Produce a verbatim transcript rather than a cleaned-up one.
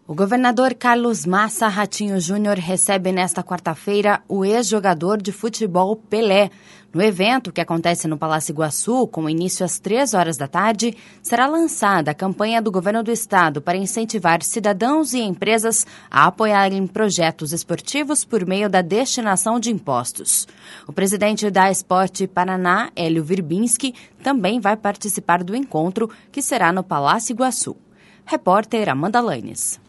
O governador Carlos Massa Ratinho Júnior recebe nesta quarta-feira o ex-jogador de futebol Pelé. No evento, que acontece no Palácio Iguaçu, com início às três horas da tarde, será lançada a campanha do governo do estado para incentivar cidadãos e empresas a apoiarem projetos esportivos por meio da destinação de impostos. O presidente da Esporte Paraná, Hélio Virbinski, também vai participar do encontro, que será no Palácio Iguaçu. Repórter Amanda Lanes.